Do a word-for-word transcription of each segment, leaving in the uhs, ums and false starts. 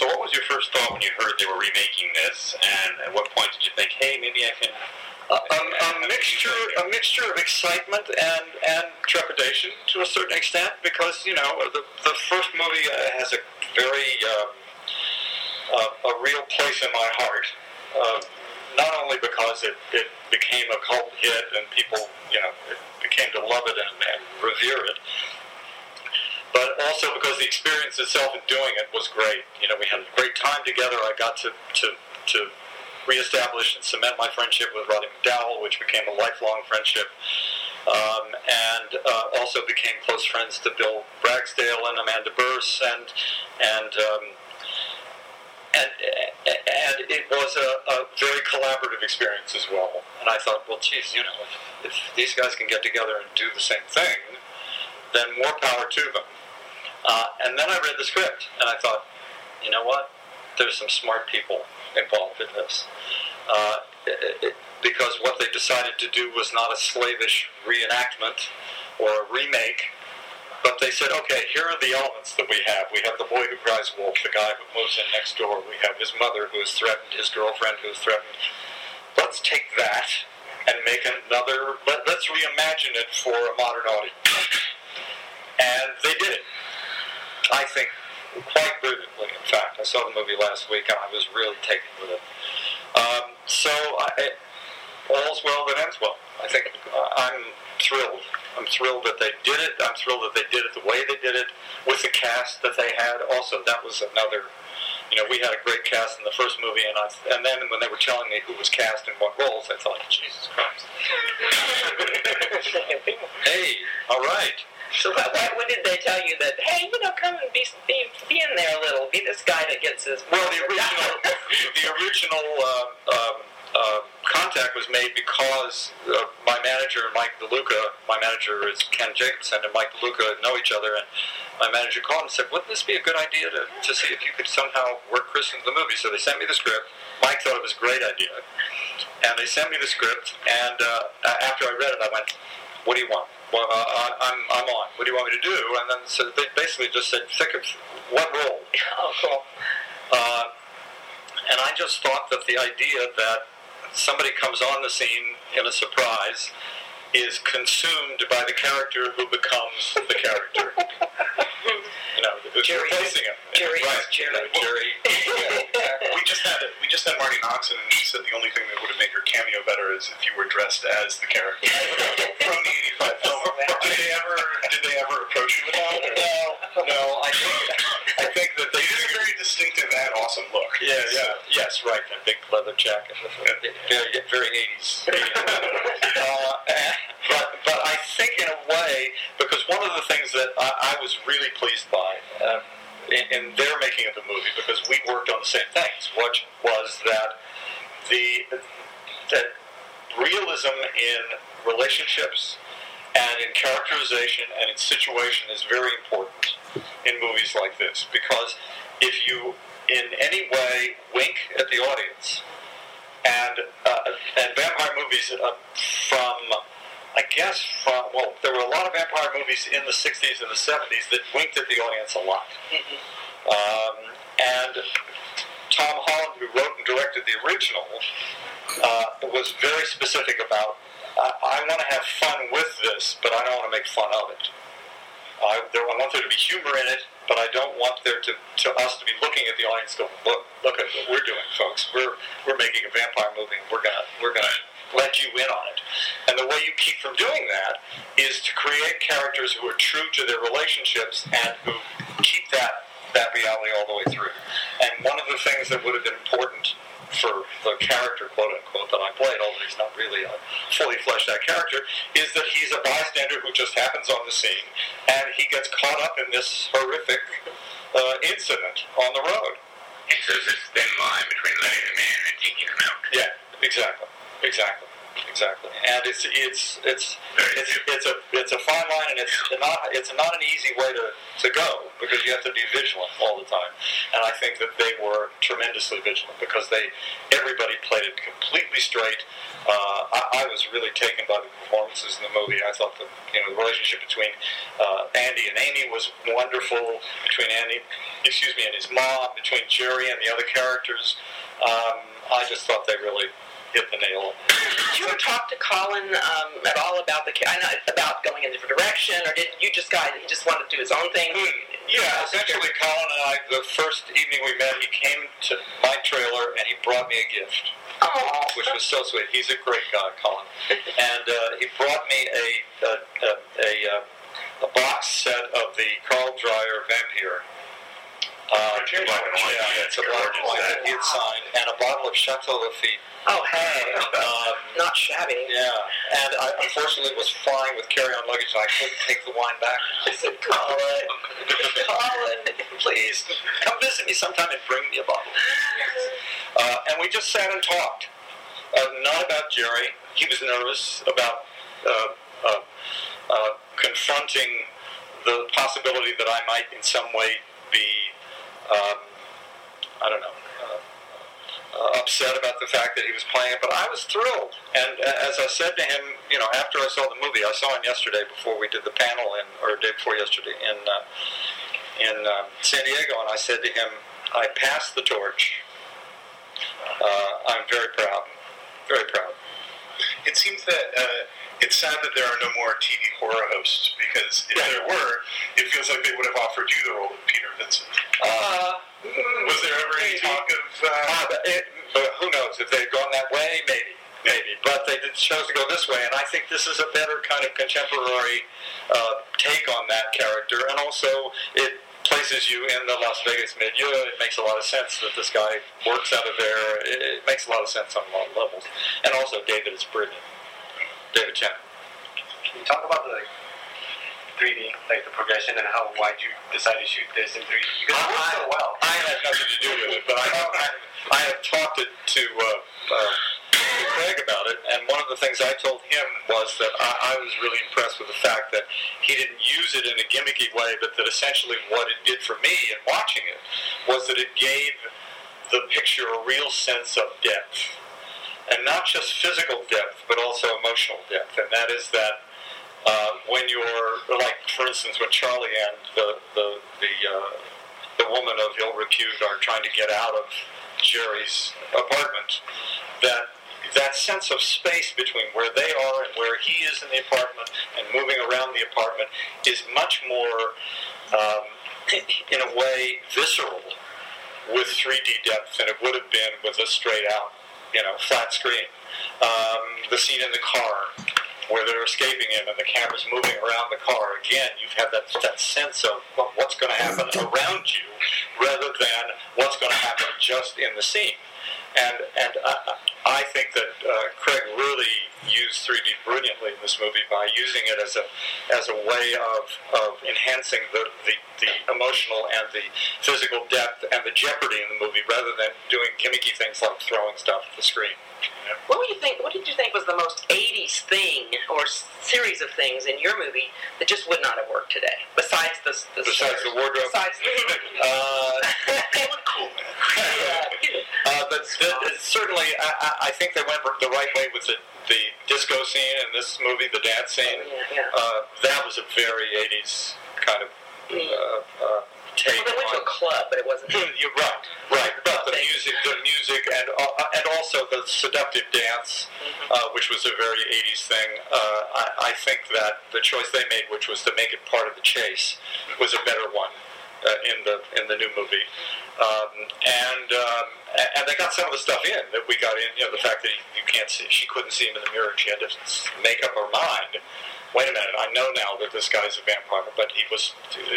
So what was your first thought when you heard they were remaking this, and at what point did you think, hey, maybe I can... A, a, a mixture, a mixture of excitement and, and trepidation to a certain extent, because, you know, the, the first movie uh, has a very, um, uh, a real place in my heart, uh, not only because it, it became a cult hit and people, you know, it became to love it and, and revere it, but also because the experience itself in doing it was great. You know, we had a great time together. I got to, to, to reestablish and cement my friendship with Roddy McDowall, which became a lifelong friendship, um, and uh, also became close friends to Bill Ragsdale and Amanda Burse, and and um, and and it was a, a very collaborative experience as well. And I thought, well, geez, you know, if, if these guys can get together and do the same thing, then more power to them. Uh, and then I read the script, and I thought, you know what? There's some smart people involved in this. Uh, it, it, because what they decided to do was not a slavish reenactment or a remake, but they said, okay, here are the elements that we have. We have the boy who cries wolf, the guy who moves in next door. We have his mother who is threatened, his girlfriend who is threatened. Let's take that and make another, let, let's reimagine it for a modern audience. And they did it. I think quite brilliantly, in fact. I saw the movie last week, and I was really taken with it. Um, so, I, it, all's well that ends well. I think uh, I'm thrilled. I'm thrilled that they did it. I'm thrilled that they did it the way they did it, with the cast that they had. Also, that was another, you know, we had a great cast in the first movie, and I, and then when they were telling me who was cast in what roles, I thought, Jesus Christ. Hey, all right. So what, what, what did they tell you that, hey, you know, come and be, be, be in there a little, be this guy that gets his... Well, the original, the original um, um, uh, contact was made because uh, my manager, Mike DeLuca, my manager is Ken Jacobson, and Mike DeLuca know each other, and my manager called and said, wouldn't this be a good idea to, to see if you could somehow work Chris into the movie? So they sent me the script. Mike thought it was a great idea, and they sent me the script, and uh, after I read it, I went, what do you want? Well, uh, I'm I'm on. What do you want me to do? And then so they basically just said, think of what role. Oh, cool. Uh, and I just thought that the idea that somebody comes on the scene in a surprise is consumed by the character who becomes the character. You know, who's Jerry, replacing him. Jerry, right. Jerry. Right. Jerry. Yeah, we just had it. We just had Marty Noxon, and she said the only thing that would have made her cameo better is if you were dressed as the character from the eighty-five film. Did they ever? Did they ever approach you with that? Or? No, no. I think I think that they. It is a very distinctive and awesome look. Yeah, yeah, yes, right. A big leather jacket, very, very eighties. uh, but, but I think in a way, because one of the things that I, I was really pleased by uh, in, in their making of the movie, because we worked on the same things, which was that the that realism in relationships and in characterization and in situation is very important in movies like this, because if you in any way wink at the audience, and uh, and vampire movies uh, from, I guess, from, well, there were a lot of vampire movies in the sixties and the seventies that winked at the audience a lot. Mm-hmm. Um, and Tom Holland, who wrote and directed the original, uh, was very specific about, I, I want to have fun with this, but I don't want to make fun of it. I, there, I want there to be humor in it, but I don't want there to, to us to be looking at the audience going, look, look at what we're doing, folks. We're we're making a vampire movie, and we're gonna we're gonna let you in on it. And the way you keep from doing that is to create characters who are true to their relationships and who keep that that reality all the way through. And one of the things that would have been important for the character, quote unquote, that I played, although he's not really a fully fleshed out character, is that he's a bystander who just happens on the scene, and he gets caught up in this horrific uh, incident on the road. And so there's this thin line between letting them in and taking them out. Yeah, exactly, exactly. exactly. And it's it's it's it's it's a it's a fine line, and it's not it's not an easy way to, to go because you have to be vigilant all the time. And I think that they were tremendously vigilant because they everybody played it completely straight. Uh, I, I was really taken by the performances in the movie. I thought that you know the relationship between uh, Andy and Amy was wonderful. Between Andy, excuse me, and his mom, between Jerry and the other characters. Um, I just thought they really hit the nail. Did you ever talk to Colin um, at all about the I know, about going in a different direction, or did you just guys he just wanted to do his own thing? Mm, yeah, essentially, Colin and I. The first evening we met, he came to my trailer and he brought me a gift, oh, which was so sweet. He's a great guy, Colin, and uh, he brought me a a, a, a, a box set of the Carl Dreyer Vampire. Uh, Black and white. Yeah, it's a black and white that he had signed, and a bottle of Chateau Lafite. oh, hey, Um, not shabby. Yeah, and I unfortunately was flying with carry-on luggage, and I couldn't take the wine back. I said, Colin, Colin, please, come visit me sometime and bring me a bottle. Uh, and we just sat and talked. Uh, not about Jerry. He was nervous about uh, uh, uh, confronting the possibility that I might in some way be, um, I don't know, uh, Uh, upset about the fact that he was playing it, but I was thrilled. And uh, as I said to him, you know, after I saw the movie, I saw him yesterday before we did the panel, in, or day before yesterday in uh, in uh, San Diego, and I said to him, I passed the torch. Uh, I'm very proud, very proud. It seems that uh, it's sad that there are no more T V horror hosts, because if there were, it feels like they would have offered you the role of Peter Vincent. Uh, Was there ever any talk of... Uh, uh, but it, but who knows? If they'd gone that way, maybe. Maybe. But they did, chose to go this way, and I think this is a better kind of contemporary uh, take on that character. And also, it places you in the Las Vegas milieu. It makes a lot of sense that this guy works out of there. It, it makes a lot of sense on a lot of levels. And also, David is brilliant. David Chen. Can you talk about the three D, like the progression, and how why you decide to shoot this in three D? Because it works so well. I had nothing to do with it, but I have, I, I have talked to, to, uh, uh, to Craig about it, and one of the things I told him was that I, I was really impressed with the fact that he didn't use it in a gimmicky way, but that essentially what it did for me in watching it was that it gave the picture a real sense of depth. And not just physical depth, but also emotional depth. And that is that uh, when you're, like, for instance, when Charlie and the the the, uh, the woman of ill repute are trying to get out of Jerry's apartment, that that sense of space between where they are and where he is in the apartment and moving around the apartment is much more, um, in a way, visceral with three D depth than it would have been with a straight out, you know, flat screen. Um, the scene in the car where they're escaping him and the camera's moving around the car. Again, you've had that, that sense of well, what's going to happen around you rather than what's going to happen just in the scene. And and I, I think that uh, Craig really used three D brilliantly in this movie by using it as a as a way of, of enhancing the, the, the emotional and the physical depth and the jeopardy in the movie rather than doing gimmicky things like throwing stuff at the screen. What would you think? What did you think was the most eighties thing or series of things in your movie that just would not have worked today? Besides the, the Besides stars, the wardrobe. Besides the Uh, they look cool, man. uh, but th- certainly, I, I think they went the right way with the, the disco scene in this movie, the dance scene. Yeah, yeah. Uh, that was a very eighties kind of uh, uh, take. Well, they went to a on- club, but it wasn't. You're right, right. But the music, the music, and uh, and also the seductive dance, uh, which was a very eighties thing. Uh, I, I think that the choice they made, which was to make it part of the chase, was a better one uh, in the in the new movie. Um, and um, and they got some of the stuff in that we got in. You know, the fact that you can't see, she couldn't see him in the mirror. She had to make up her mind. Wait a minute, I know now that this guy's a vampire, but he was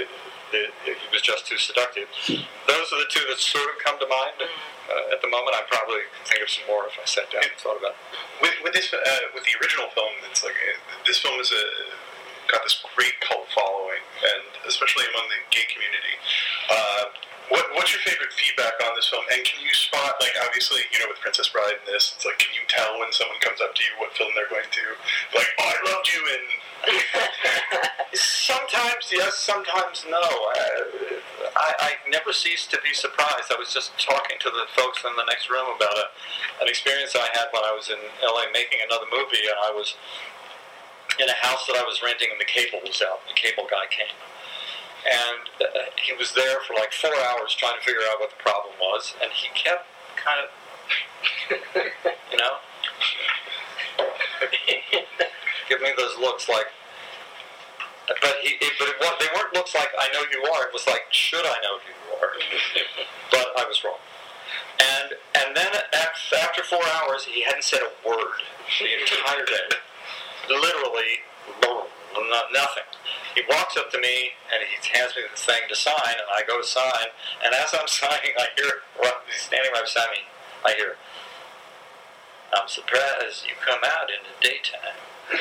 he was just too seductive. Those are the two that sort of come to mind uh, at the moment. I'd probably think of some more if I sat down and thought about it. With, with this, uh, with the original film, it's like uh, this film is a got this great cult following, and especially among the gay community. Uh, What, what's your favorite feedback on this film? And can you spot, like, obviously, you know, with Princess Bride and this, it's like, can you tell when someone comes up to you what film they're going to? Like, oh, I loved you in... Sometimes yes, sometimes no. I, I, I never cease to be surprised. I was just talking to the folks in the next room about a, an experience I had when I was in L A making another movie, and I was in a house that I was renting, and the cable was out. The cable guy came. And uh, he was there for like four hours trying to figure out what the problem was, and he kept kind of, you know, give me those looks like, but he, it, but it, was- they weren't looks like I know who you are. It was like, should I know who you are? But I was wrong. And and then af- after four hours, he hadn't said a word the entire day. Literally, no, nothing. He walks up to me and he hands me this thing to sign, and I go to sign. And as I'm signing, I hear, well, he's standing right beside me. I hear, "I'm surprised you come out in the daytime."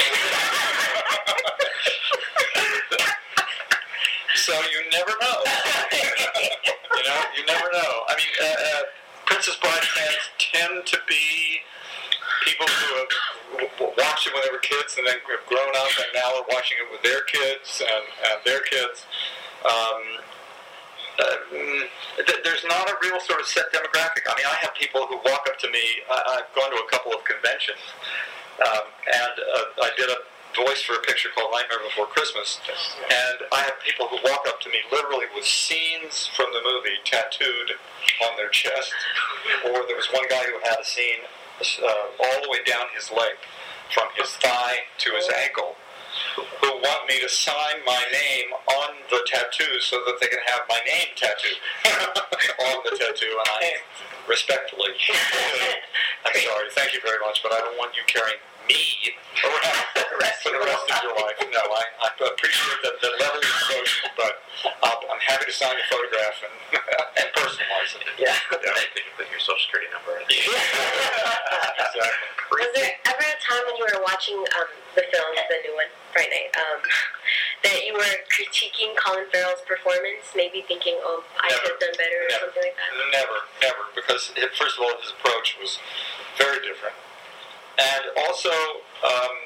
So you never know. You know, you never know. I mean, uh, uh, Princess Bride fans tend to be people who have w- w- watched it when they were kids and then have grown up and now are watching it with their kids and, and their kids. Um, uh, th- there's not a real sort of set demographic. I mean, I have people who walk up to me. I- I've gone to a couple of conventions, um, and uh, I did a voice for a picture called Nightmare Before Christmas, and I have people who walk up to me literally with scenes from the movie tattooed on their chest, or there was one guy who had a scene uh, all the way down his leg, from his thigh to his ankle, who want me to sign my name on the tattoo so that they can have my name tattooed on the tattoo, and I respectfully, I'm sorry, thank you very much, but I don't want you carrying me around for the rest of your life. No, I, I appreciate that the level of devotion, but I'll, I'm happy to sign your photograph and, and personalize it. Yeah. Yeah, I think you put your social security number in. Exactly. Was there ever a time when you were watching um, the film, the new one, Fright Night, um, that you were critiquing Colin Farrell's performance, maybe thinking, oh, I Never. could have done better or Never. something like that? Never, never, because it, first of all, his approach was very different. And also, um,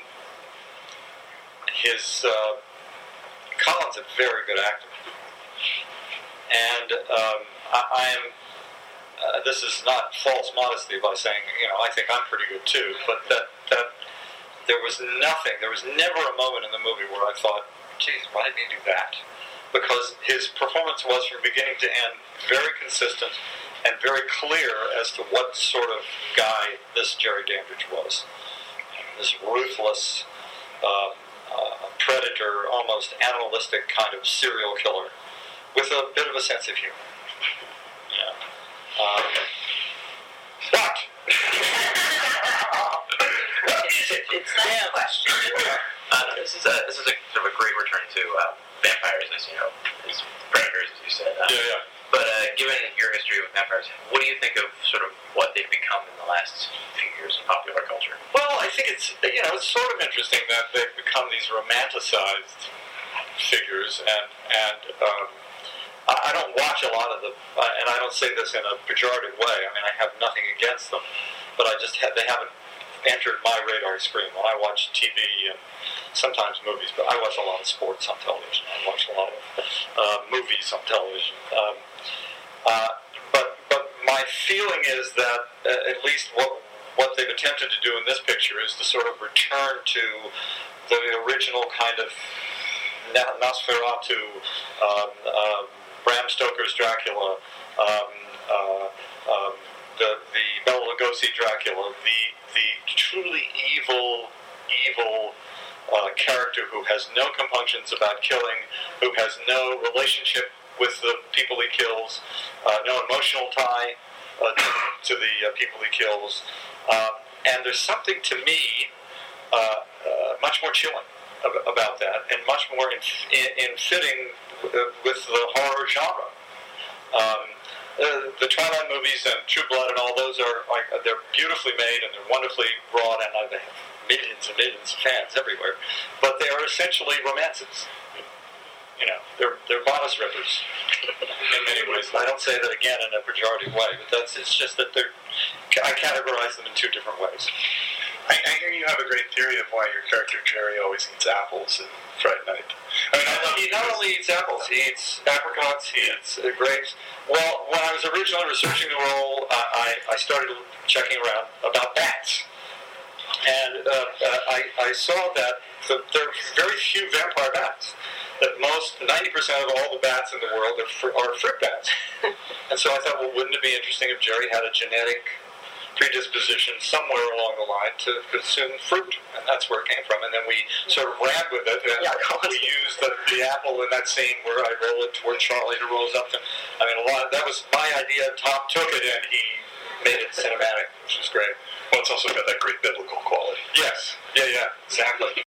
his, uh, Colin's a very good actor. And um, I, I am, uh, this is not false modesty by saying, you know, I think I'm pretty good too, but that, that there was nothing, there was never a moment in the movie where I thought, geez, why did he do that? Because his performance was from beginning to end very consistent and very clear as to what sort of guy this Jerry Dandridge was. This ruthless, um, uh, predator, almost animalistic kind of serial killer with a bit of a sense of humor. Yeah. Um, but It's, it's that question. Uh, this is a this is a sort of a great return to uh, vampires, as you know, as predators, as you said. Uh, yeah, yeah. But uh, given your history with vampires, what do you think of sort of what they've become in the last few years in popular culture? Well, I think it's, you know, it's sort of interesting that they've become these romanticized figures, and and um, I, I don't watch a lot of them, uh, and I don't say this in a pejorative way. I mean, I have nothing against them, but I just have, they haven't entered my radar screen. When I watch T V and sometimes movies, but I watch a lot of sports on television. I watch a lot of uh, movies on television. Um, uh, but but my feeling is that uh, at least what what they've attempted to do in this picture is to sort of return to the original kind of Nosferatu, um, um, Bram Stoker's Dracula, um, uh, um, the the Bela Lugosi Dracula, the the truly evil evil uh, character who has no compunctions about killing, who has no relationship with the people he kills, uh, no emotional tie uh, to, to the uh, people he kills, um, and there's something to me uh, uh, much more chilling ab- about that, and much more in, in, in fitting w- with the horror genre. Um, uh, the Twilight movies and True Blood and all those are like they're beautifully made and they're wonderfully wrought, and uh, they have millions and millions of fans everywhere. But they are essentially romances. You know, they're they're bodice rippers in many ways. I don't say that again in a pejorative way, but that's it's just that they're. I categorize them in two different ways. I, I hear you have a great theory of why your character Jerry always eats apples in Fright Night. I mean, I love he not only eats apples, he eats apricots, he eats uh, grapes. Well, when I was originally researching the role, uh, I, I started checking around about bats. And uh, uh, I, I saw that the, there are very few vampire bats. That most, ninety percent of all the bats in the world are, fr- are fruit bats. And so I thought, well, wouldn't it be interesting if Jerry had a genetic predisposition somewhere along the line to consume fruit, and that's where it came from. And then we sort of ran with it, and Yeah, we used the, the apple in that scene where I roll it toward Charlie, who rolls up. To, I mean, a lot. That was my idea. Tom took it, and he made it cinematic, which is great. Well, it's also got that great biblical quality. Yes. Yeah. Yeah. Exactly.